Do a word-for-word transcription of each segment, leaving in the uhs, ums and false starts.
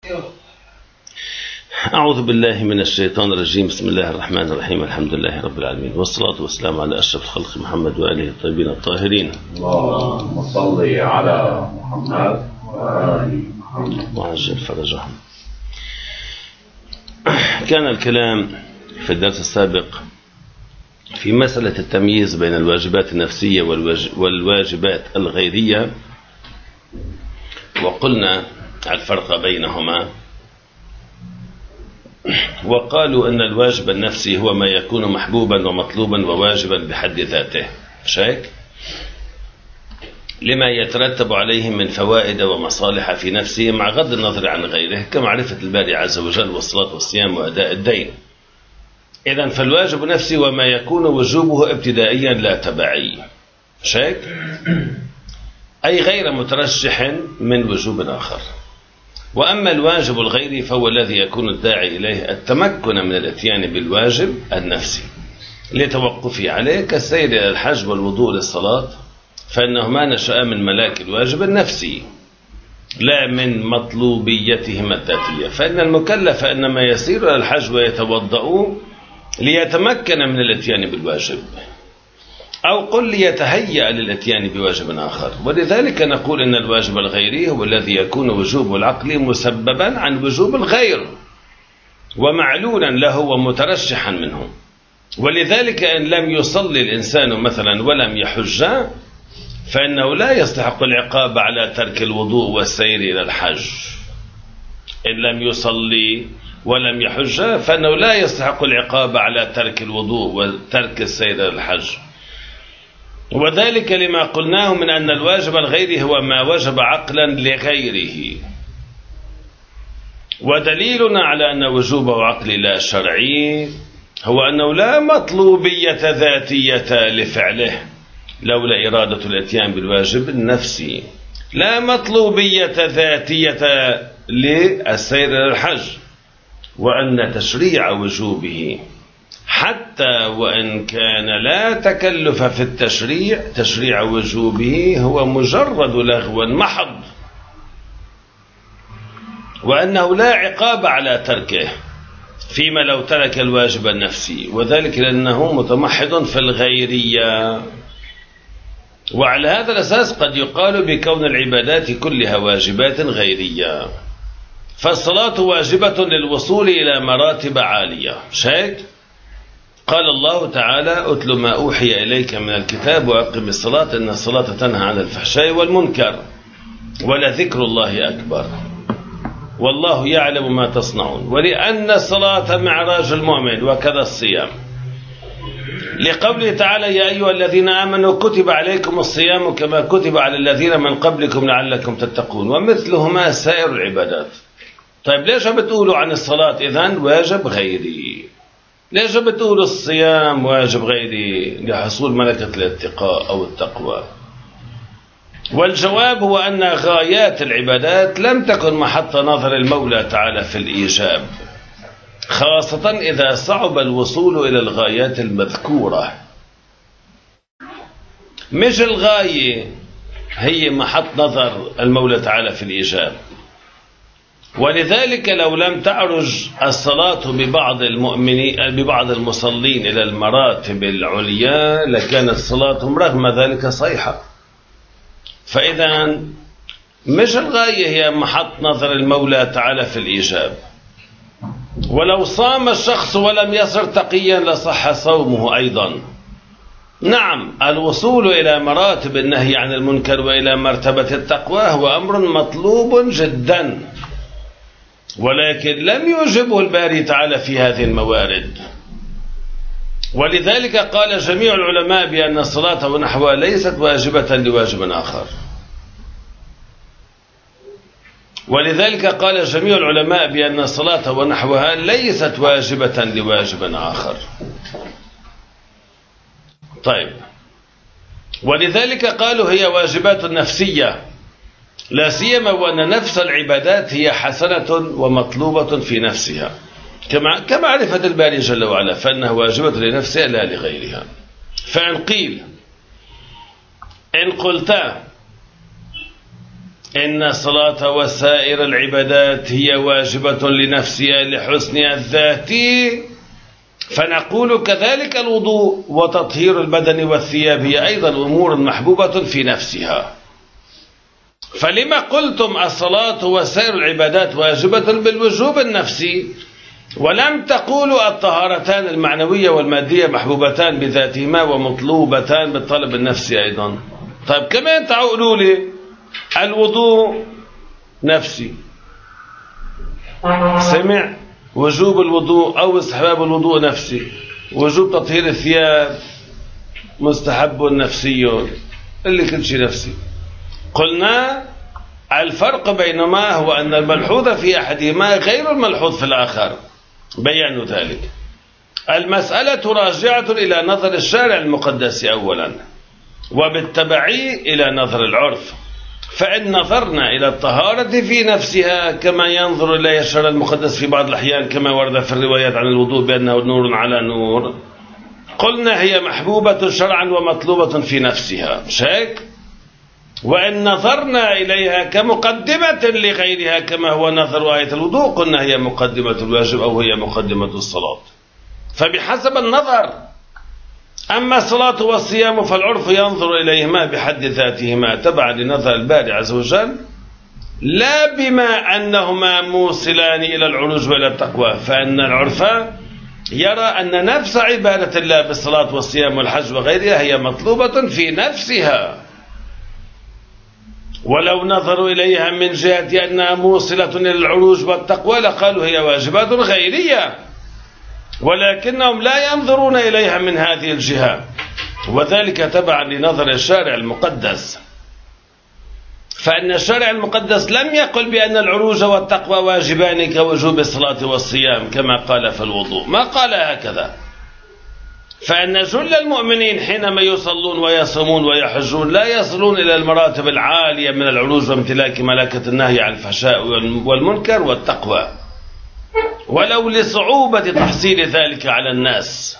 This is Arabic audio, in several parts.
أعوذ بالله من الشيطان الرجيم. بسم الله الرحمن الرحيم. الحمد لله رب العالمين، والصلاة والسلام على أشرف الخلق محمد وآله الطيبين الطاهرين. اللهم صل على محمد وآل محمد وعجل فرجهم. كان الكلام في الدرس السابق في مسألة التمييز بين الواجبات النفسية والواجبات الغيرية، وقلنا الفرق بينهما، وقالوا أن الواجب النفسي هو ما يكون محبوبا ومطلوبا وواجبا بحد ذاته، شيك لما يترتب عليه من فوائد ومصالح في نفسه مع غض النظر عن غيره، كمعرفة الباري عز وجل والصلاة والصيام وأداء الدين. إذن فالواجب النفسي وما يكون وجوبه ابتدائيا لا تبعي، شيك أي غير مترشح من وجوب آخر. وأما الواجب الغيري فهو الذي يكون الداعي إليه التمكن من الاتيان بالواجب النفسي لتوقفه عليه، كالسير إلى الحج والوضوء للصلاة، فإنهما نشأ من ملاك الواجب النفسي لا من مطلوبيتهما الذاتية. فإن المكلف إنما يسير إلى الحج ويتوضأ ليتمكن من الاتيان بالواجب، أو قل ليتهيأ للاتيان بواجب آخر. ولذلك نقول إن الواجب الغيري هو الذي يكون وجوب العقل مسببا عن وجوب الغير ومعلولا له ومترشحا منه. ولذلك إن لم يصلي الإنسان مثلا ولم يحج فإنه لا يستحق العقاب على ترك الوضوء والسير إلى الحج. إن لم يصلي ولم يحج فإنه لا يستحق العقاب على ترك الوضوء وترك السير إلى الحج. وذلك لما قلناه من أن الواجب الغيري هو ما وجب عقلا لغيره. ودليلنا على أن وجوبه عقلي لا شرعي هو أنه لا مطلوبية ذاتية لفعله لولا إرادة الاتيان بالواجب النفسي، لا مطلوبية ذاتية للسير إلى الحج، وأن تشريع وجوبه حتى وإن كان لا تكلف في التشريع، تشريع وجوبه هو مجرد لغو محض، وأنه لا عقاب على تركه فيما لو ترك الواجب النفسي، وذلك لأنه متمحض في الغيرية. وعلى هذا الأساس قد يقال بكون العبادات كلها واجبات غيرية. فالصلاة واجبة للوصول إلى مراتب عالية، شيك قال الله تعالى: أتل ما أوحي إليك من الكتاب وأقم الصلاة إن الصلاة تنهى عن الفحشاء والمنكر ولذكر الله أكبر والله يعلم ما تصنعون. ولأن الصلاة معراج المؤمن، وكذا الصيام، لقوله تعالى: يا أيها الذين آمنوا كتب عليكم الصيام كما كتب على الذين من قبلكم لعلكم تتقون، ومثلهما سائر العبادات. طيب ليش بتقولوا عن الصلاة إذن واجب غيري؟ ليش بتقولوا الصيام واجب غيري لحصول ملكة الاتقاء أو التقوى؟ والجواب هو أن غايات العبادات لم تكن محط نظر المولى تعالى في الإيجاب، خاصة إذا صعب الوصول إلى الغايات المذكورة. مش الغاية هي محط نظر المولى تعالى في الإيجاب. ولذلك لو لم تعرج الصلاة ببعض المؤمنين ببعض المصلين إلى المراتب العليا لكانت صلاتهم رغم ذلك صيحة. فإذا مش الغاية هي محط نظر المولى تعالى في الإيجاب. ولو صام الشخص ولم يصر تقيا لصح صومه أيضا. نعم، الوصول إلى مراتب النهي عن المنكر وإلى مرتبة التقوى هو أمر مطلوب جدا، ولكن لم يوجبه الباري تعالى في هذه الموارد. ولذلك قال جميع العلماء بأن الصلاة ونحوها ليست واجبة لواجب آخر. ولذلك قال جميع العلماء بأن الصلاة ونحوها ليست واجبة لواجب آخر. طيب، ولذلك قالوا هي واجبات نفسية، لا سيما وأن نفس العبادات هي حسنة ومطلوبة في نفسها كمعرفة الباري جل وعلا، فإنها واجبة لنفسها لا لغيرها. فإن قيل إن قلت إن الصلاة وسائر العبادات هي واجبة لنفسها لحسنها الذاتي، فنقول كذلك الوضوء وتطهير البدن والثياب هي أيضا أمور محبوبة في نفسها. فلما قلتم الصلاة وسائر العبادات واجبة بالوجوب النفسي ولم تقولوا الطهارتان المعنوية والمادية محبوبتان بذاتهما ومطلوبتان بالطلب النفسي أيضا؟ طيب كمان تقولوا لي الوضوء نفسي، سمع وجوب الوضوء أو استحباب الوضوء نفسي، وجوب تطهير الثياب مستحب نفسي، اللي كل شيء نفسي. قلنا الفرق بينما هو أن الملحوظ في أحدهما غير الملحوظ في الآخر، بيان ذلك. المسألة راجعة إلى نظر الشارع المقدس أولا، وبالتبعي إلى نظر العرف. فإن نظرنا إلى الطهارة في نفسها كما ينظر إليها الشرع المقدس في بعض الأحيان كما ورد في الروايات عن الوضوء بأنه نور على نور، قلنا هي محبوبة شرعا ومطلوبة في نفسها، مش هيك؟ وإن نظرنا إليها كمقدمة لغيرها كما هو نظر آية الوضوء، قلنا هي مقدمة الواجب أو هي مقدمة الصلاة، فبحسب النظر. أما الصلاة والصيام فالعرف ينظر إليهما بحد ذاتهما تبعا لنظر الباري عز وجل، لا بما أنهما موصلان إلى العروج وإلى التقوى، فإن العرف يرى أن نفس عبادة الله بالصلاة والصيام والحج وغيرها هي مطلوبة في نفسها، ولو نظروا إليها من جهة أنها موصلة إلى العروج والتقوى لقالوا هي واجبات غيرية، ولكنهم لا ينظرون إليها من هذه الجهة، وذلك تبعا لنظر الشارع المقدس. فإن الشارع المقدس لم يقل بأن العروج والتقوى واجبان كوجوب الصلاة والصيام كما قال في الوضوء، ما قال هكذا. فإن جل المؤمنين حينما يصلون ويصومون ويحجون لا يصلون إلى المراتب العالية من العروج وامتلاك ملكة النهي عن الفحشاء والمنكر والتقوى، ولو لصعوبة تحصيل ذلك على الناس.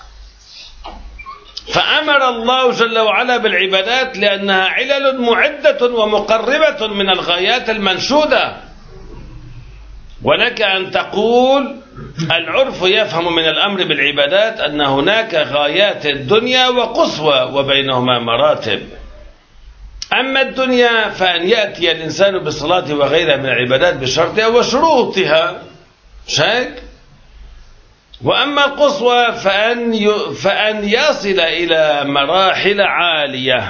فأمر الله جل وعلا بالعبادات لأنها علل معدة ومقربة من الغايات المنشودة. ولك أن تقول العرف يفهم من الأمر بالعبادات أن هناك غايات الدنيا وقصوى وبينهما مراتب. أما الدنيا فأن يأتي الإنسان بالصلاة وغيرها من العبادات بشرطها وشروطها، شاك. وأما القصوى فأن فأن يصل إلى مراحل عالية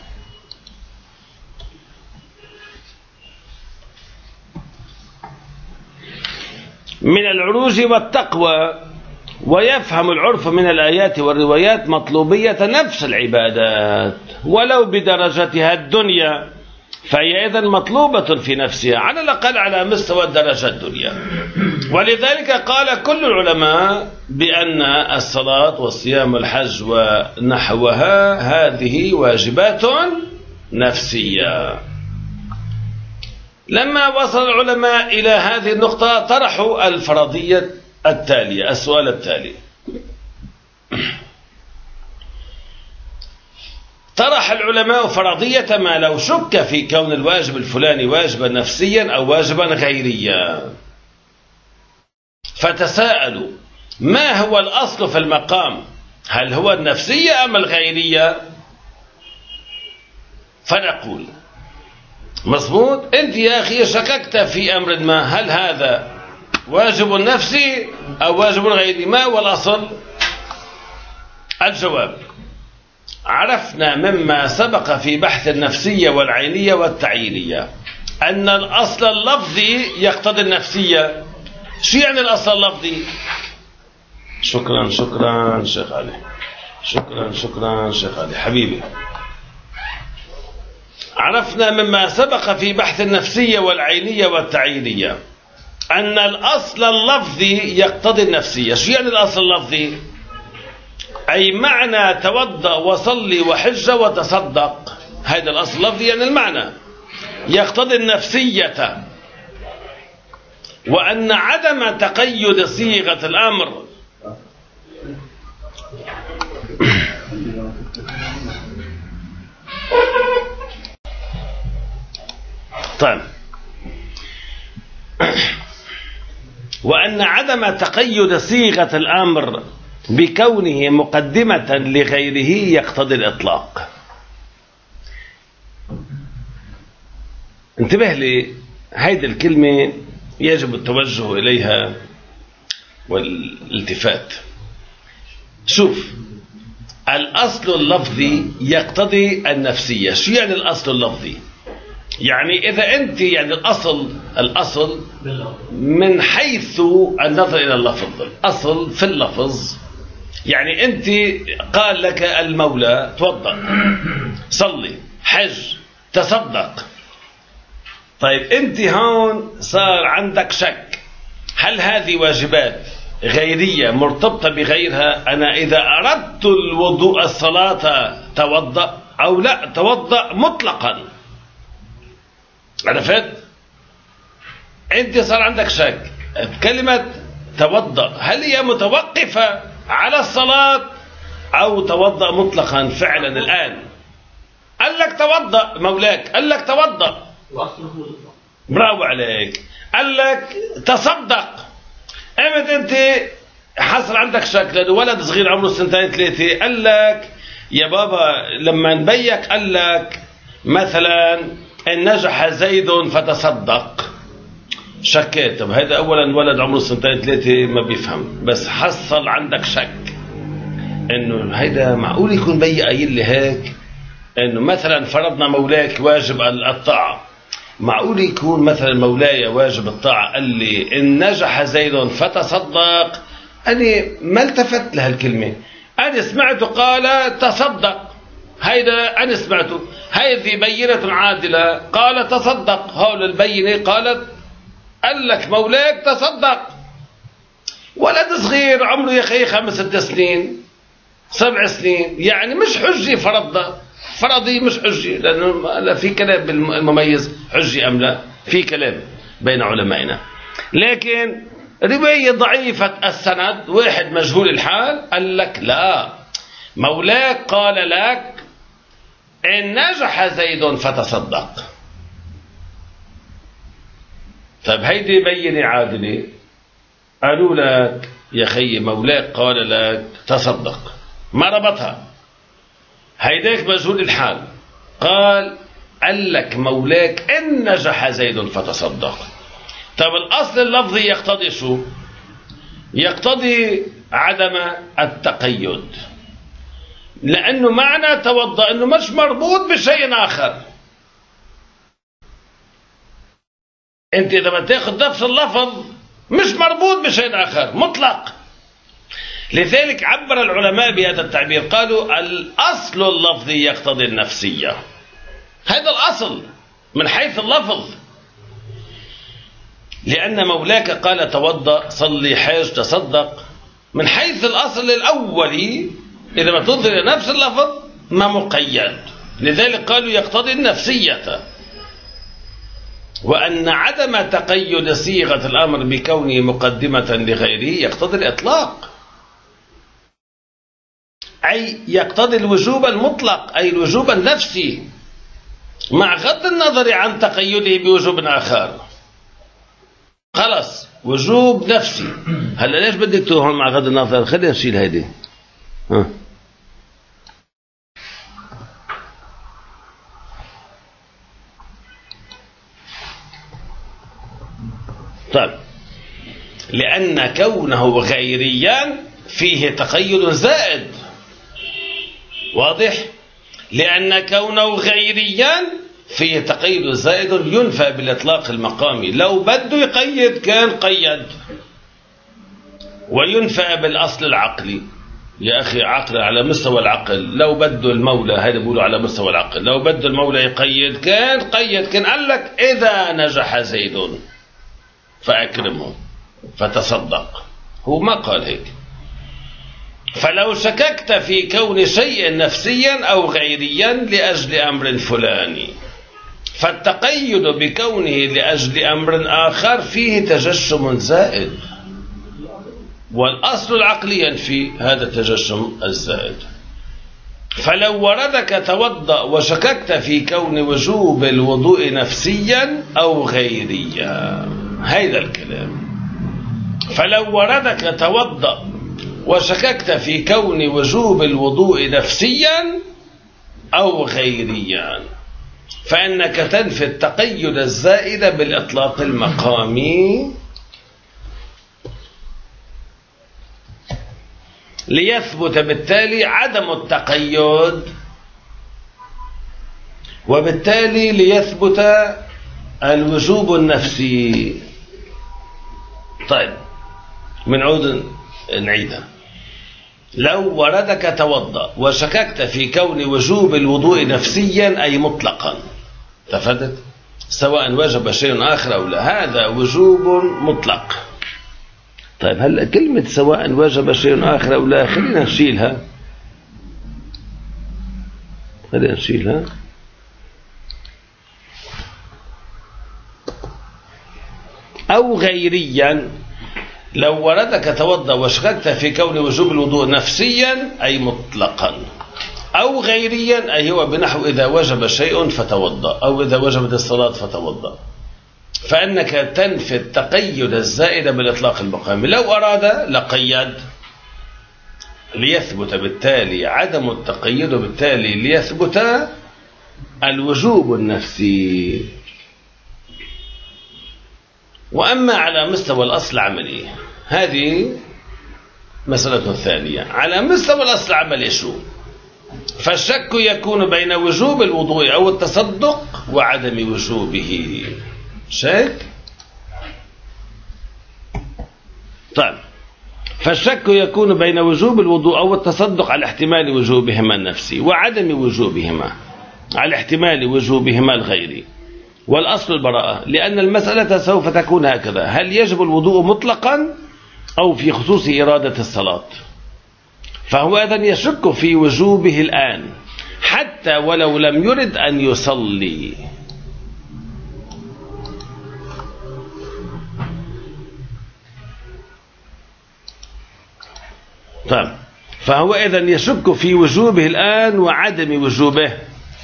من العروج والتقوى، ويفهم العرف من الآيات والروايات مطلوبية نفس العبادات ولو بدرجتها الدنيا، فهي إذن مطلوبة في نفسها على الأقل على مستوى الدرجة الدنيا. ولذلك قال كل العلماء بأن الصلاة والصيام والحج ونحوها هذه واجبات نفسية. لما وصل العلماء إلى هذه النقطة طرحوا الفرضية التالية، السؤال التالي: طرح العلماء فرضية ما لو شك في كون الواجب الفلاني واجبا نفسيا أو واجبا غيريا، فتساءلوا ما هو الأصل في المقام، هل هو النفسية أم الغيرية؟ فنقول مظبوط، أنت يا أخي شككت في أمر ما، هل هذا واجب نفسي أو واجب غيري؟ ما هو الأصل؟ الجواب: عرفنا مما سبق في بحث النفسية والعينية والتعيينية أن الأصل اللفظي يقتضي النفسية. شو يعني الأصل اللفظي؟ شكرا شكرا شيخ علي، شكرا شكرا شيخ علي حبيبي. عرفنا مما سبق في بحث النفسية والعينية والتعيينية أن الأصل اللفظي يقتضي النفسية. شو يعني الأصل اللفظي؟ أي معنى توضأ وصلي وحج وتصدق، هذا الأصل اللفظي، يعني المعنى يقتضي النفسية، وأن عدم تقيد صيغة الأمر طيب وأن عدم تقيد صيغة الأمر بكونه مقدمة لغيره يقتضي الإطلاق. انتبه لي، هيدي الكلمة يجب التوجه إليها والالتفات. شوف، الأصل اللفظي يقتضي النفسية. شو يعني الأصل اللفظي؟ يعني إذا أنت يعني الأصل الأصل من حيث النظر إلى اللفظ، الأصل في اللفظ، يعني أنت قال لك المولى توضأ، صلي، حج، تصدق. طيب أنت هون صار عندك شك، هل هذه واجبات غيرية مرتبطة بغيرها؟ أنا إذا أردت الوضوء الصلاة توضأ أو لا توضأ مطلقا. عرفت؟ أنت صار عندك شك، كلمة توضأ هل هي متوقفة على الصلاة أو توضأ مطلقا فعلا الآن؟ قال لك توضأ مولاك، قال لك توضأ، برافو عليك، قال لك تصدق. امت انت حصل عندك شك لانه ولد صغير عمره سنتين ثلاثه قال لك يا بابا لما نبيك قال لك مثلا ان نجح زيد فتصدق، شكيت. طب هذا اولا ولد عمره سنتين ثلاثه ما بيفهم، بس حصل عندك شك انه هيدا معقول يكون بي قايل لي هيك، انه مثلا فرضنا مولاك واجب الطاعه، معقول يكون مثلا مولاي واجب الطاعة قال لي إن نجح زيد فتصدق، أنا ما التفت لهالكلمة، أنا سمعته قال تصدق، هيدا أنا سمعته، هذه بينة عادلة قال تصدق، هول البينة قالت قال لك مولاك تصدق. ولد صغير عمره يا أخي خمس ست سنين سبع سنين، يعني مش حجة فرضنا، فرضي مش حجة، لأنه لا في كلام بالمميز حجة أم لا، في كلام بين علمائنا. لكن رواية ضعيفة السند، واحد مجهول الحال قال لك لا، مولاك قال لك إن نجح زيد فتصدق. طيب هيدي بينة عادلة، قالوا لك يا خي مولاك قال لك تصدق، ما ربطها، هيداك مجهول الحال قال قال لك مولاك إن نجح زيد فتصدق. طب الأصل اللفظي يقتضي شو؟ يقتضي عدم التقيد، لأنه معنى توضأ أنه مش مربوط بشيء آخر. أنت إذا ما تاخذ نفس اللفظ مش مربوط بشيء آخر مطلق. لذلك عبر العلماء بهذا التعبير، قالوا الأصل اللفظي يقتضي النفسية. هذا الأصل من حيث اللفظ، لأن مولاك قال توضأ صلي حاج تصدق، من حيث الأصل الأولي إذا ما تنظر إلى نفس اللفظ ما مقيد. لذلك قالوا يقتضي النفسية، وأن عدم تقيد صيغة الأمر بكونه مقدمة لغيره يقتضي الإطلاق، أي يقتضي الوجوب المطلق، أي الوجوب النفسي مع غض النظر عن تقيده بوجوب آخر. خلص وجوب نفسي. هلا ليش بدك تروح مع غض النظر؟ خلينا نشيل هيدي. ها طيب، لأن كونه غيريا فيه تقيد زائد، واضح؟ لأن كونه غيريا فيه تقيد زائد ينفى بالإطلاق المقامي، لو بده يقيد كان قيد، وينفى بالأصل العقلي. يا أخي عقل على مستوى العقل، لو بده المولى، هذا بيقولوا على مستوى العقل، لو بده المولى يقيد كان قيد، كان قال لك إذا نجح زيد فأكرمه فتصدق، هو ما قال هيك. فلو شككت في كون شيء نفسيا أو غيريا لأجل أمر فلاني، فالتقيد بكونه لأجل أمر آخر فيه تجشم زائد، والأصل العقلي ينفي هذا التجشم الزائد. فلو وردك توضأ وشككت في كون وجوب الوضوء نفسيا أو غيريا، هذا الكلام فلو وردك توضأ وشككت في كون وجوب الوضوء نفسيا أو غيريا فإنك تنفي التقيد الزائد بالإطلاق المقامي ليثبت بالتالي عدم التقيد، وبالتالي ليثبت الوجوب النفسي. طيب بنعود نعيدها. لو وردك توضأ وشككت في كون وجوب الوضوء نفسيا أي مطلقا، تفدت سواء وجب شيء آخر أو لا، هذا وجوب مطلق. طيب هلا كلمة سواء وجب شيء آخر أو لا خلينا نشيلها، خلينا نشيلها. أو غيريا، لو وردك توضأ وشككت في كون وجوب الوضوء نفسيا أي مطلقا، أو غيريا أي هو بنحو إذا وجب شيء فتوضأ أو إذا وجبت الصلاة فتوضأ، فإنك تنفي التقيد الزائد بالإطلاق المقامي. لو أراد لقيد ليثبت بالتالي عدم التقيد، وبالتالي ليثبت الوجوب النفسي. وأما على مستوى الأصل العملي، هذه مسألة ثانية. على مستوى الأصل العملي شو؟ فالشك يكون بين وجوب الوضوء أو التصدق وعدم وجوبه. شك؟ طيب فالشك يكون بين وجوب الوضوء أو التصدق على احتمال وجوبهما النفسي وعدم وجوبهما على احتمال وجوبهما الغيري، والأصل البراءة، لأن المسألة سوف تكون هكذا: هل يجب الوضوء مطلقا أو في خصوص إرادة الصلاة؟ فهو إذن يشك في وجوبه الآن حتى ولو لم يرد أن يصلي. طيب فهو إذن يشك في وجوبه الآن وعدم وجوبه.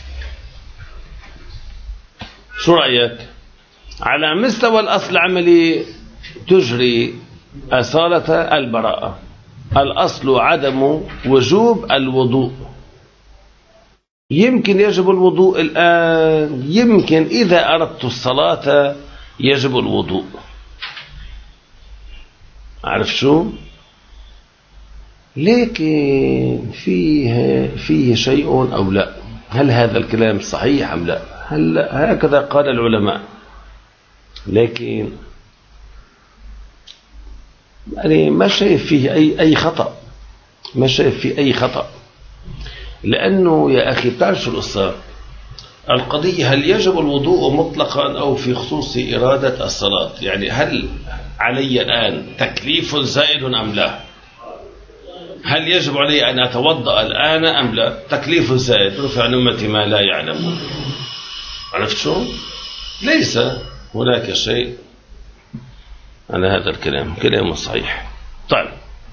شو رأيك؟ على مستوى الأصل العملي تجري أصالة البراءة، الأصل عدم وجوب الوضوء. يمكن يجب الوضوء الآن، يمكن إذا أردت الصلاة يجب الوضوء. عارف شو؟ لكن فيه فيه شيء أو لا؟ هل هذا الكلام صحيح أم لا؟ هل هكذا قال العلماء، لكن يعني ما شايف فيه أي أي خطأ، ما شايف فيه أي خطأ. لأنه يا أخي بتعرف شو القصة؟ القضية هل يجب الوضوء مطلقا أو في خصوص إرادة الصلاة؟ يعني هل علي الآن تكليف زائد أم لا؟ هل يجب علي أن أتوضأ الآن أم لا؟ تكليف زائد، رفع عن أمتي ما لا يعلمون. عرفت شو؟ ليس هناك شيء على هذا الكلام، كلام صحيح. طيب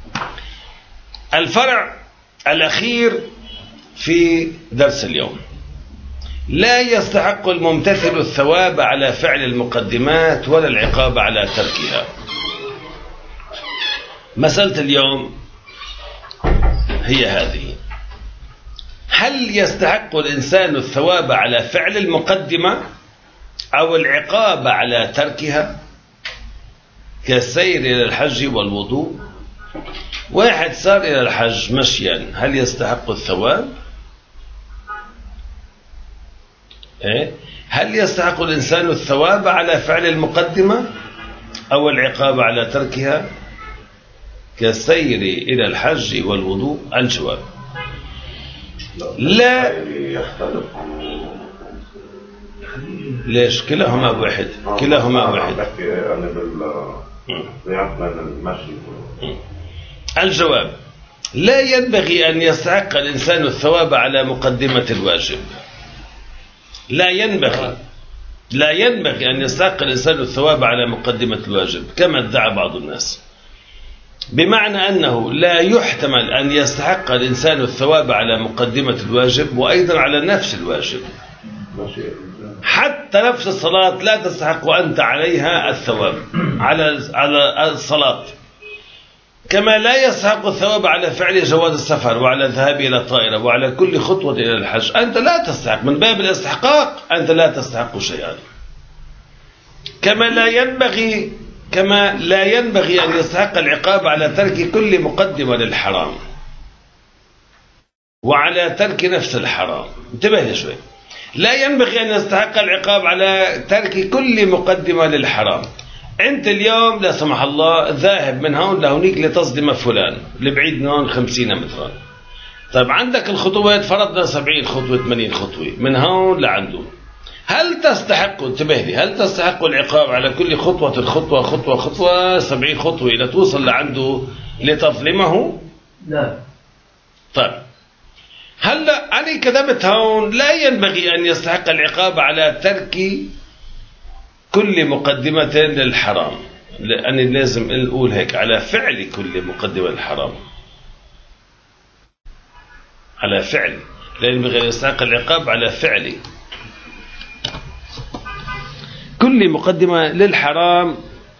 الفرع الأخير في درس اليوم: لا يستحق الممتثل الثواب على فعل المقدمات ولا العقاب على تركها. مسألة اليوم هي هذه: هل يستحق الإنسان الثواب على فعل المقدمة أو العقاب على تركها؟ كالسير إلى الحج والوضوء. واحد سار إلى الحج مشيا، هل يستحق الثواب؟ إيه؟ هل يستحق الإنسان الثواب على فعل المقدمة أو العقاب على تركها؟ كالسير إلى الحج والوضوء. الجواب: لا. ليش؟ كلاهما واحد، كلاهما واحد. الجواب: لا ينبغي أن يستحق الإنسان الثواب على مقدمة الواجب. لا ينبغي لا ينبغي أن يستحق الإنسان الثواب على مقدمة الواجب كما ادعى بعض الناس، بمعنى أنه لا يحتمل أن يستحق الإنسان الثواب على مقدمة الواجب وأيضا على نفس الواجب. حتى نفس الصلاة لا تستحق أنت عليها الثواب على على الصلاة، كما لا يستحق الثواب على فعل جواز السفر وعلى الذهاب إلى الطائرة وعلى كل خطوة إلى الحج. أنت لا تستحق، من باب الاستحقاق أنت لا تستحق شيئا. كما لا ينبغي كما لا ينبغي أن يستحق العقاب على ترك كل مقدمة للحرام وعلى ترك نفس الحرام. انتبه لي شوي. لا ينبغي أن يستحق العقاب على ترك كل مقدمة للحرام. أنت اليوم لا سمح الله ذاهب من هون لهونيك لتصدم فلان لبعيد من هون خمسين مترا. طيب عندك الخطوات فرضنا سبعين خطوة ثمانين خطوة من هون لعنده. هل تستحق، انتبه لي، هل تستحق العقاب على كل خطوة خطوة خطوة خطوة سبعين خطوة لتوصل لعنده لتظلمه؟ لا. طيب هلا أنا كذبت هون، لا ينبغي أن يستحق العقاب على ترك كل مقدمة للحرام، لأني لازم نقول هيك على فعل كل مقدمة للحرام، على فعل، لا ينبغي أن يستحق العقاب على فعل كل مقدمة للحرام.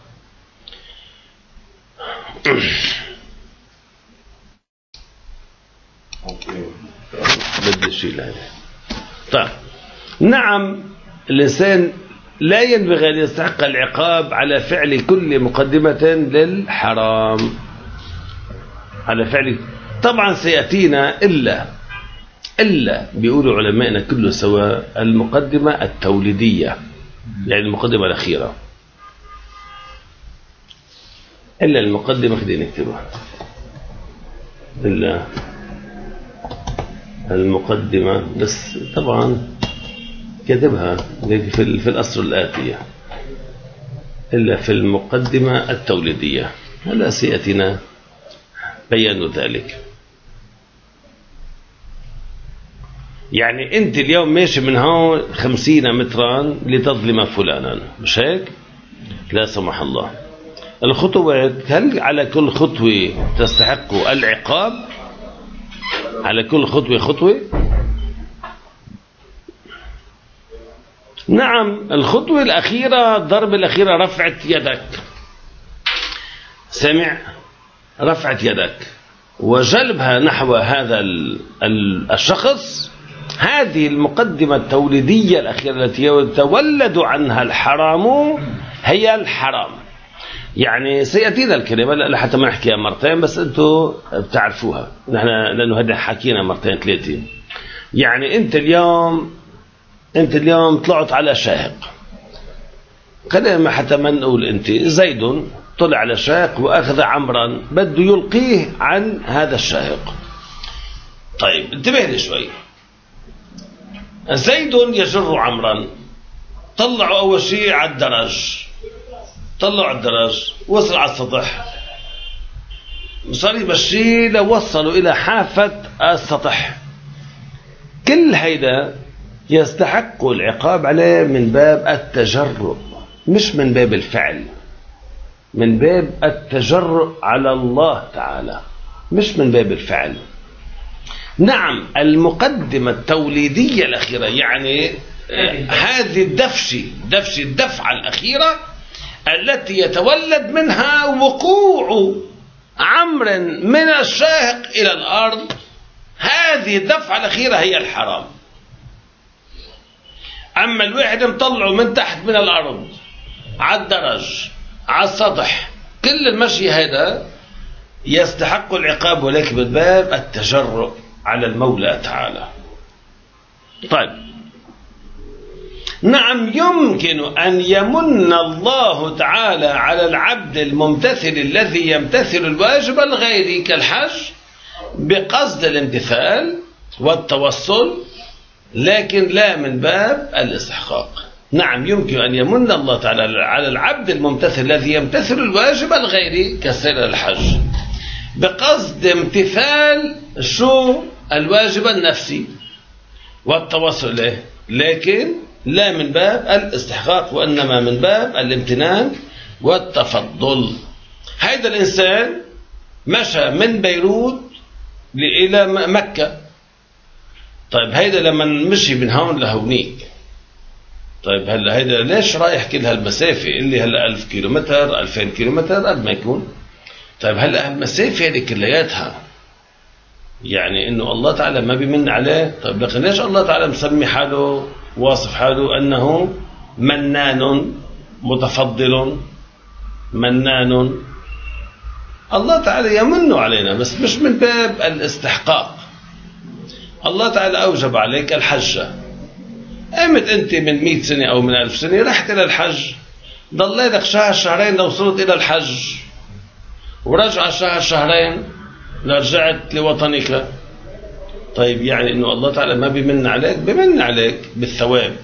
بدي شيء هذا. طيب نعم الإنسان لا ينبغي أن يستحق العقاب على فعل كل مقدمة للحرام، على فعل، طبعا سيأتينا إلا إلا بيقولوا علمائنا كله سواء المقدمة التوليدية، يعني المقدمة الأخيرة، إلا المقدمة خلينا نكتبها، إلا المقدمة، بس طبعا كتبها في في الأسر الآتية، إلا في المقدمة التوليدية. هلا سيأتينا بيان ذلك. يعني أنت اليوم ماشي من هون خمسين مترا لتظلم فلانا، مش هيك؟ لا سمح الله. الخطوات، هل على كل خطوة تستحق العقاب؟ على كل خطوة خطوة؟ نعم. الخطوة الأخيرة، الضربة الأخيرة رفعت يدك، سمع؟ رفعت يدك وجلبها نحو هذا الشخص، هذه المقدمة التوليدية الأخيرة التي يتولد عنها الحرام هي الحرام. يعني سيأتينا الكلمة لحتى ما نحكيها مرتين، بس أنتوا بتعرفوها، نحن لأنه هذا حكينا مرتين ثلاثة. يعني أنت اليوم أنت اليوم طلعت على شاهق، خلينا حتى ما نقول أنت، زيد طلع على شاهق وأخذ عمرا بده يلقيه عن هذا الشاهق. طيب انتبه لي شوي. زيد يجر عمرا، طلعوا أول شيء على الدرج، طلعوا على الدرج، وصل على السطح، صار يمشي لوصلوا إلى حافة السطح. كل هيدا يستحق العقاب عليه من باب التجرؤ، مش من باب الفعل، من باب التجرؤ على الله تعالى، مش من باب الفعل. نعم المقدمة التوليدية الأخيرة، يعني هذه الدفشة دفشة الدفعة الأخيرة التي يتولد منها وقوع عمر من الشاهق إلى الأرض، هذه الدفعة الأخيرة هي الحرام. أما الواحد مطلعه من تحت من الأرض على الدرج على السطح، كل المشي هذا يستحق العقاب، ولكن من باب التجرؤ على المولى تعالى. طيب نعم يمكن أن يمن الله تعالى على العبد الممتثل الذي يمتثل الواجب الغيري كالحج بقصد الامتثال والتوصل، لكن لا من باب الاستحقاق. نعم يمكن أن يمن الله تعالى على العبد الممتثل الذي يمتثل الواجب الغيري كسير الحج بقصد امتثال شو الواجب النفسي والتوصل إليه، لكن لا من باب الاستحقاق، وإنما من باب الامتنان والتفضل. هذا الإنسان مشى من بيروت إلى مكة. طيب هيدا لما مشي من هون لهونيك، طيب هلا هيدا ليش رايح كل هالمسافة اللي هلا ألف كيلو متر ألفين كيلو متر قد ما يكون. طيب هلا هالمسافة هذه كلياتها يعني إنه الله تعالى ما بيمن عليه. طيب لكن ليش الله تعالى مسمي حاله واصف حاله أنه منان متفضل منان؟ الله تعالى يمن علينا بس مش من باب الاستحقاق. الله تعالى أوجب عليك الحجة، قامت أنت من مئة سنة أو من ألف سنة رحت إلى الحج، ضليتك شهر شهرين لو وصلت إلى الحج، ورجع شهر شهرين لرجعت لوطنك. طيب يعني إنه الله تعالى ما بيمن عليك؟ بيمن عليك بالثواب.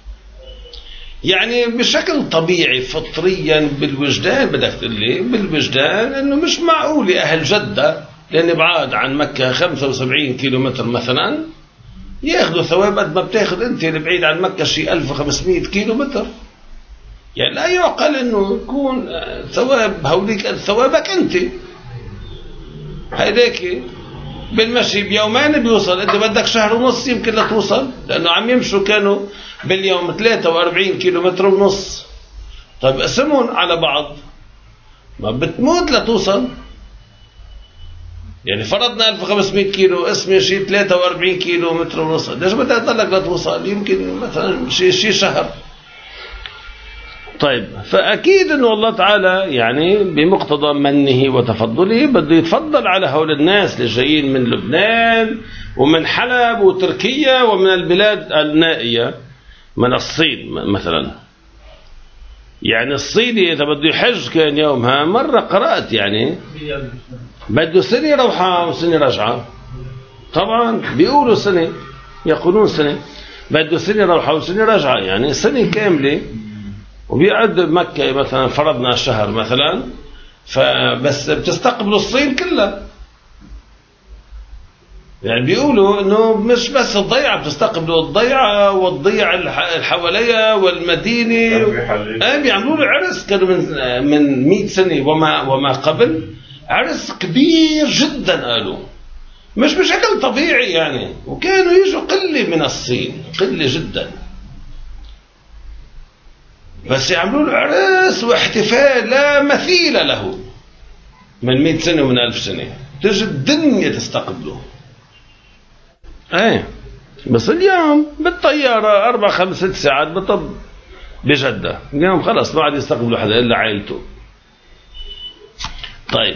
يعني بشكل طبيعي فطريا بالوجدان بدك تقول لي بالوجدان إنه مش معقول أهل جدة لأن بعاد عن مكة خمسة وسبعين كيلو متر مثلا ياخذوا ثواب قد ما بتاخذ أنت اللي بعيد عن مكة شيء ألف وخمسمئة كيلو متر. يعني لا يعقل إنه يكون ثواب هوليك ثوابك أنت. هيداك بالمشي بيومين بيوصل، أنت بدك شهر ونص يمكن لا توصل لأنه عم يمشوا كانوا باليوم ثلاثة وأربعين كيلو متر ونص. طيب قسمهم على بعض ما بتموت لتوصل. يعني فرضنا ألف وخمسمئة كيلو اسمي شيء ثلاثة وأربعين كيلو متر ونص، ليش بدك تضلك لتوصل؟ يمكن مثلا شيء شيء شهر. طيب فأكيد أنه الله تعالى يعني بمقتضى منه وتفضله بده يتفضل على هؤلاء الناس اللي جايين من لبنان ومن حلب وتركيا ومن البلاد النائية من الصين مثلا. يعني الصيني إذا بده يحج كان يومها مرة قرأت يعني بده سنة روحة وسنة رجعة. طبعا بيقولوا سنة يقولون سنة بده سنة روحة وسنة رجعة يعني سنة كاملة. وبيقعد مكة مثلا فرضنا شهر مثلا فبس بتستقبلوا الصين كلها. يعني بيقولوا انه مش بس الضيعة بتستقبلوا الضيعة والضيعة اللي حواليها والمدينة اه بيعملوا له عرس كانوا من من مئة سنة وما وما قبل عرس كبير جدا قالوا مش بشكل طبيعي يعني. وكانوا يجوا قلة من الصين قلة جدا بس يعملوا له عرس واحتفال لا مثيل له من مئة سنة ومن ألف سنة تجي الدنيا تستقبله. ايه بس اليوم بالطيارة أربع خمس ست ساعات بطب بجدة. اليوم خلص ما عاد يستقبلوا حدا إلا عائلته. طيب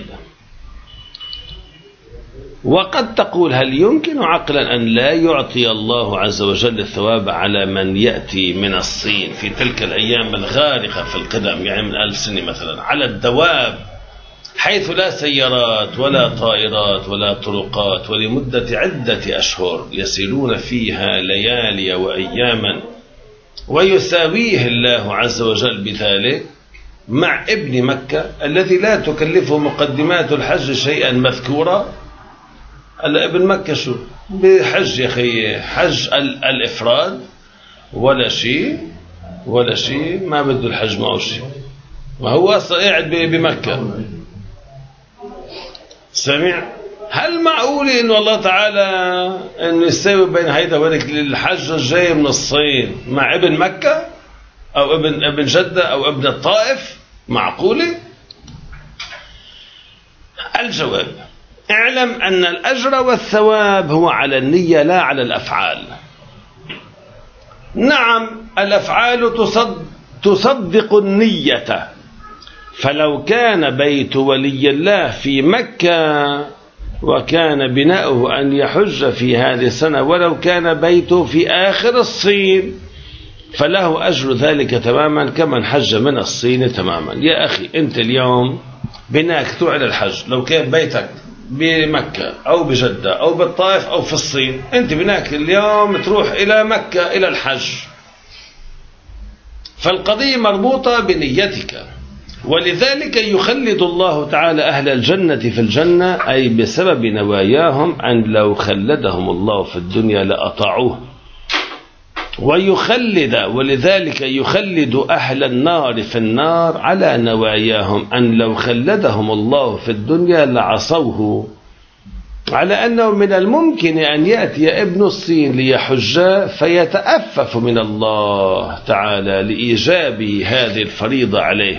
وقد تقول هل يمكن عقلا أن لا يعطي الله عز وجل الثواب على من يأتي من الصين في تلك الأيام الغارقة في القدم يعني من ألف سنة مثلا على الدواب حيث لا سيارات ولا طائرات ولا طرقات ولمدة عدة أشهر يسيرون فيها ليالي وأياما ويساويه الله عز وجل بذلك مع ابن مكة الذي لا تكلفه مقدمات الحج شيئا مذكورا. هلا ابن مكة شو بحج يا أخي حج الإفراد ولا شيء ولا شيء ما بده الحج معه شيء وهو أصلا قاعد بمكة سمع. هل معقول إنه الله تعالى إنه يساوي بين هيدا وذاك الحج الجاي من الصين مع ابن مكة أو ابن ابن جدة أو ابن الطائف؟ معقولة؟ الجواب اعلم أن الأجر والثواب هو على النية لا على الأفعال. نعم الأفعال تصد تصدق النية، فلو كان بيت ولي الله في مكة وكان بناؤه أن يحج في هذه السنة ولو كان بيته في آخر الصين فله أجر ذلك تماما كمن حج من الصين تماما. يا أخي أنت اليوم بناك تروح إلى الحج لو كان بيتك بمكة أو بجدة أو بالطائف أو في الصين أنت بناك اليوم تروح إلى مكة إلى الحج، فالقضية مربوطة بنيتك. ولذلك يخلد الله تعالى أهل الجنة في الجنة أي بسبب نواياهم أن لو خلدهم الله في الدنيا لأطاعوه، ويخلد ولذلك يخلد أهل النار في النار على نواياهم أن لو خلدهم الله في الدنيا لعصوه. على أنه من الممكن أن يأتي ابن الصين ليحج فيتأفف من الله تعالى لإيجاب هذه الفريضة عليه،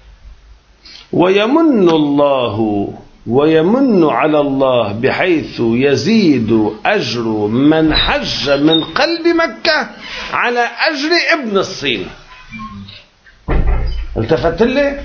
ويمن الله ويمن على الله بحيث يزيد أجر من حج من قلب مكة على أجر ابن الصين. التفت لي؟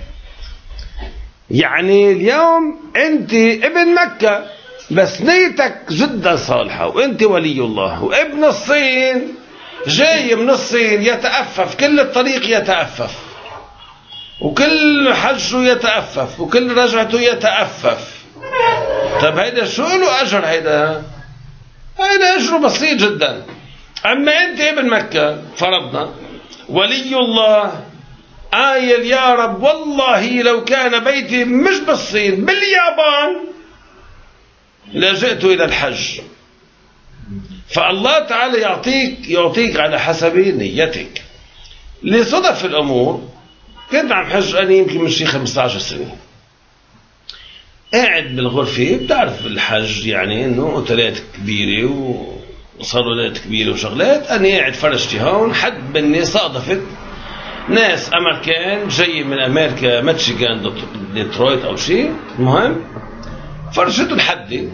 يعني اليوم أنت ابن مكة بس نيتك جدا صالحة وأنت ولي الله، وابن الصين جاي من الصين يتأفف كل الطريق، يتأفف وكل حجه يتأفف وكل رجعته يتأفف. طب هيدا شو له أجر؟ هيدا هيدا أجره بسيط جدا. أما أنت ابن مكة فرضنا ولي الله آيل يا رب والله لو كان بيتي مش بالصين باليابان لجئت إلى الحج، فالله تعالى يعطيك يعطيك على حسب نيتك. لصدف الأمور كنت عم حج أنا يمكن من شي خمسة عشر سنة، قاعد بالغرفة. بتعرف الحج يعني إنه أوتيلات كبيرة وصالونات كبيرة وشغلات. أنا قاعد فرشتي هون، حد مني صادفت ناس أمريكان جاي من أمريكا ميشيغان ديترويت أو شيء، المهم فرشته الحدي.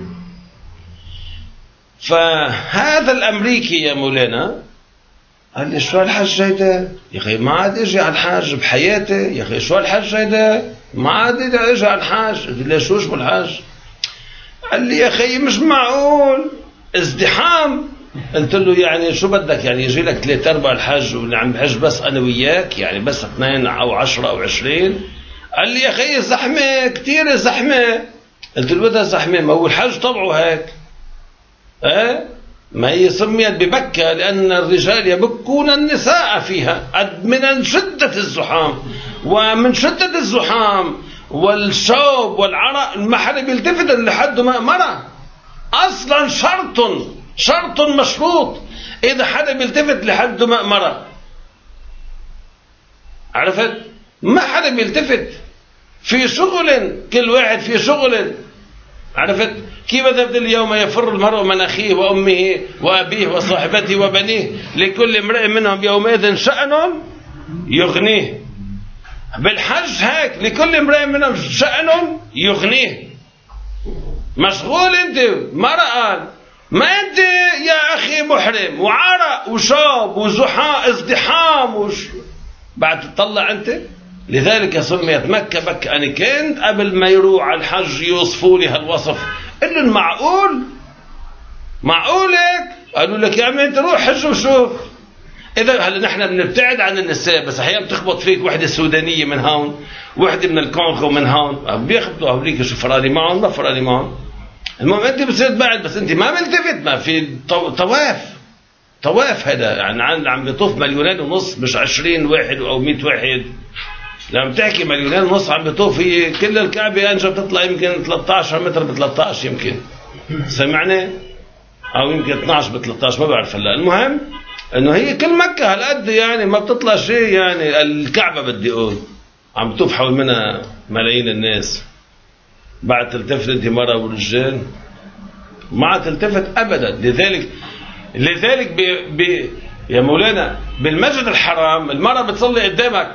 فهذا الأمريكي يا مولانا قال لي شو هالحج هيدا يا أخي؟ ما عاد اجي على الحج بحياتي يا أخي. شو هالحج هيدا؟ ما عاد اجي على الحج. قلت له شو اسمه الحج؟ قال لي يا أخي مش معقول ازدحام. قلت له يعني شو بدك يعني يجي لك ثلاثة أربعة الحج وعم بحج بس أنا وياك، يعني بس اثنين أو عشرة أو عشرين؟ قال لي يا أخي زحمة كتير زحمة. قلت له بدها زحمة؟ ما هو الحج طبعه هيك. أه؟ ما هي سميت ببكة لأن الرجال يبكون النساء فيها من شدة الزحام، ومن شدة الزحام والشوب والعرق ما حدا بيلتفت لحد ما مرة. أصلا شرط شرط مشروط إذا حدا بيلتفت لحد ما مرة. عرفت؟ ما حدا بيلتفت في شغل، كل واحد في شغل. عرفت كيف؟ بدأ اليوم يفر المرء من أخيه وأمه وأبيه وصاحبته وبنيه لكل امرئ منهم يومئذ شأن يغنيه. بالحج هيك لكل امرئ منهم شأن يغنيه. مشغول أنت مرة قال ما أنت يا أخي محرم وعرق وشاب وزحام ازدحام وش بعد تطلع أنت. لذلك سميت مكة بكة. أنا كنت قبل ما يروح على الحج يوصفوا لي هالوصف، قل لهم معقول معقولك؟ قالوا لك يا عمي أنت روح حج وشوف. إذا هلا نحن بنبتعد عن النساء بس أحيانا بتخبط فيك وحدة سودانية من هون وحدة من الكونغو من هون، بيخبطوا هوليك شو فراري معهم ما فراري معهم. المهم أنت بتصير بعد بس أنت ما ملتفت. ما في طواف طواف هذا يعني عم بيطوف مليونين ونص مش عشرين واحد أو مئة واحد. لما تحكي مليونين ونص عم بيطوف في كل الكعبة أنجا بتطلع يمكن ثلاثة عشر متر ب ثلاثة عشر يمكن، سمعني؟ أو يمكن اثني عشر ب ثلاثة عشر ما بعرف هلا. المهم إنه هي كل مكة هالقد يعني ما بتطلع شيء. يعني الكعبة بدي أقول عم بتوف حول منها ملايين الناس. بعد تلتفت أنت مرة ورجال ما تلتفت أبدا. لذلك لذلك بي بي يا مولانا بالمسجد الحرام المرة بتصلي قدامك،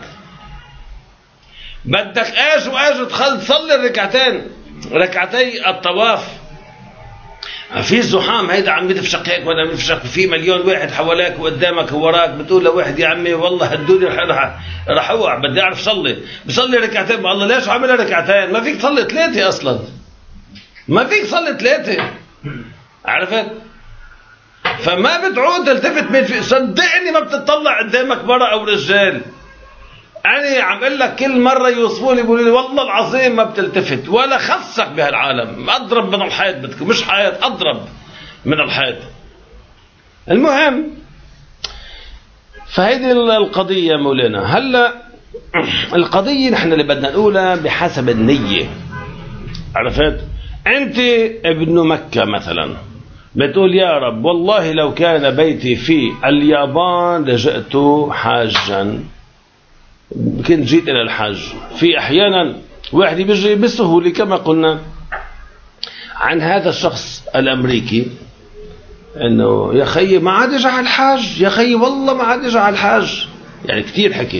بدك ايش وايش تخل تصلي الركعتين ركعتي الطواف. في زحام هيدا عم يدفشق هيك وانا بفشق في مليون واحد حواليك وقدامك ووراك. بتقول لواحد يا عمي والله هدوني رح رح اوعى بدي اعرف صلي. بصلي ركعتين الله ليش عاملها ركعتين؟ ما فيك تصلي ثلاثه اصلا، ما فيك تصلي ثلاثه. عرفت؟ فما بتعود تلتفت من في. صدقني ما بتطلع قدامك مرة او رجال. أنا عم أقول لك كل مرة يوصفوني يقولوا لي والله العظيم ما بتلتفت ولا خصك بهالعالم. أضرب من الحيط بدكم مش حيط أضرب من الحيط. المهم فهيدي القضية مولانا. هلا القضية نحن اللي بدنا نقولها بحسب النية. عرفت؟ أنت ابن مكة مثلا بتقول يا رب والله لو كان بيتي في اليابان لجئت حاجا، كنت جيت إلى الحج. في أحيانا واحد بيجي بسهولة كما قلنا عن هذا الشخص الأمريكي أنه يا خي ما عاد يجي على الحاج، يا خي والله ما عاد يجي على الحاج، يعني كتير حكي.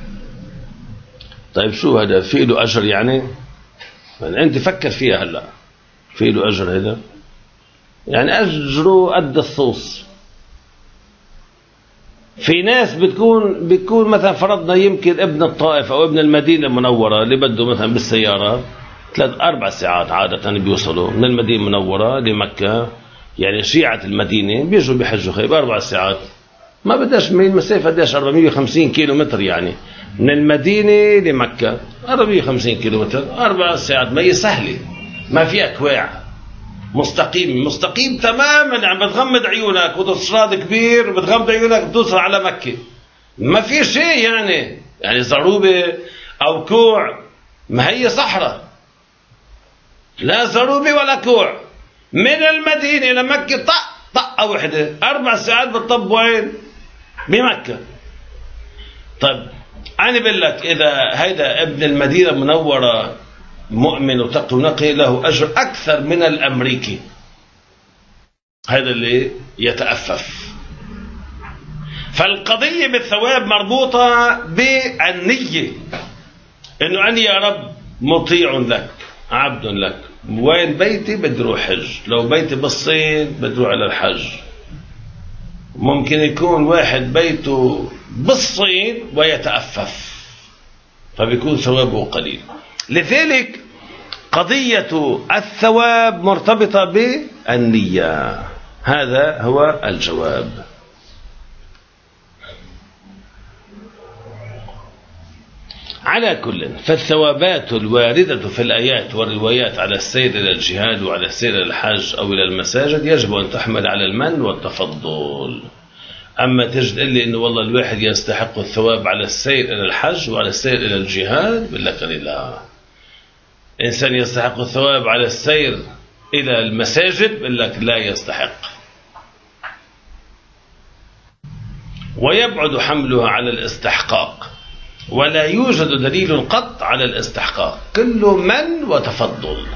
طيب شو هذا في له أجر يعني؟ يعني أنت فكر فيها هلأ، في له أجر هذا؟ يعني أجره قد الصوص. في ناس بتكون بتكون مثلا فرضنا يمكن ابن الطائف أو ابن المدينة المنورة اللي بده مثلا بالسيارة ثلاث أربع ساعات عادة بيوصلوا من المدينة المنورة لمكة، يعني شيعة المدينة بيجوا بيحجوا خيب أربع ساعات، ما بداش من المسافة قديش أربعمية وخمسين كيلو متر، يعني من المدينة لمكة أربعمية وخمسين كيلو متر، أربع ساعات، ما هي سهلة، ما في أكواع، مستقيم مستقيم تماما، يعني بتغمض عيونك وتصراد كبير بتغمض عيونك بتوصل على مكة، ما في شيء يعني يعني زروبة أو كوع، ما هي صحراء، لا زروبة ولا كوع، من المدينة إلى مكة طق طقة وحدة، أربع ساعات بتطب وين؟ بمكة. طيب أنا بقول لك إذا هيدا ابن المدينة المنورة مؤمن وتقي ونقي له أجر أكثر من الأمريكي، هذا اللي يتأفف. فالقضية بالثواب مربوطة بالنية، إنه أنا يا رب مطيع لك عبد لك، وين بيتي بدي روح حج، لو بيتي بالصين بدي روح على الحج. ممكن يكون واحد بيته بالصين ويتأفف فبيكون ثوابه قليل. لذلك قضية الثواب مرتبطة بالنية، هذا هو الجواب. على كل، فالثوابات الواردة في الآيات والروايات على السير إلى الجهاد وعلى السير إلى الحج أو إلى المساجد يجب أن تحمل على المن والتفضل. أما تجد لي إنه والله الواحد يستحق الثواب على السير إلى الحج وعلى السير إلى الجهاد، بقول لك لا. إنسان يستحق الثواب على السير إلى المساجد، بقول لك لا يستحق، ويبعد حملها على الاستحقاق، ولا يوجد دليل قط على الاستحقاق، كله من وتفضل.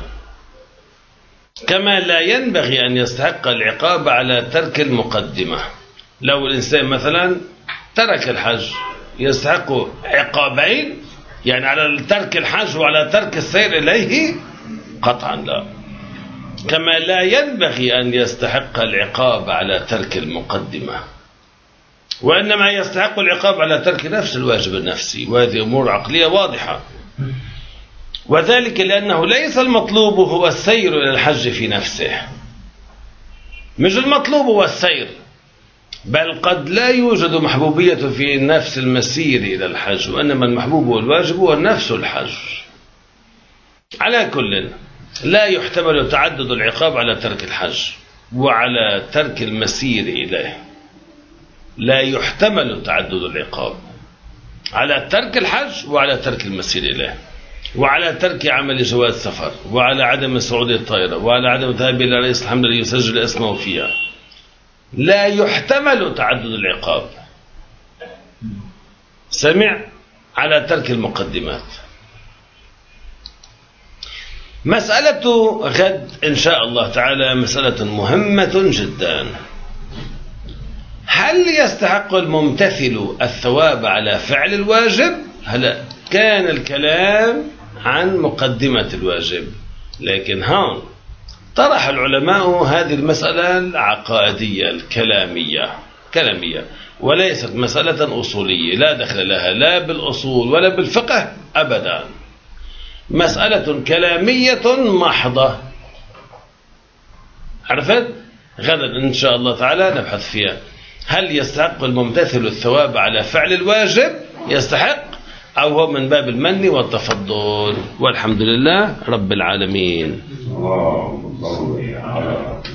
كما لا ينبغي أن يستحق العقاب على ترك المقدمة. لو الإنسان مثلا ترك الحج يستحق عقابين، يعني على ترك الحج وعلى ترك السير إليه؟ قطعا لا. كما لا ينبغي أن يستحق العقاب على ترك المقدمة، وإنما يستحق العقاب على ترك نفس الواجب النفسي، وهذه أمور عقلية واضحة. وذلك لأنه ليس المطلوب هو السير إلى الحج في نفسه، مش المطلوب هو السير، بل قد لا يوجد محبوبية في نفس المسير إلى الحج، وإنما المحبوب والواجب هو نفس الحج. على كل، لا يحتمل تعدد العقاب على ترك الحج وعلى ترك المسير إليه، لا يحتمل تعدد العقاب على ترك الحج وعلى ترك المسير إليه، وعلى ترك عمل جواز سفر، وعلى عدم صعود الطائرة، وعلى عدم الذهاب إلى رئيس الحملة ليسجل اسمه فيها. لا يحتمل تعدد العقاب، سمع، على ترك المقدمات. مسألة غد إن شاء الله تعالى مسألة مهمة جدا. هل يستحق الممتثل الثواب على فعل الواجب؟ هلا كان الكلام عن مقدمة الواجب، لكن هون طرح العلماء هذه المسألة العقائدية الكلامية كلامية، وليست مسألة أصولية، لا دخل لها لا بالأصول ولا بالفقه أبدا، مسألة كلامية محضة. عرفت؟ غدا إن شاء الله تعالى نبحث فيها. هل يستحق الممتثل الثواب على فعل الواجب؟ يستحق، أو هو من باب المن والتفضل؟ والحمد لله رب العالمين.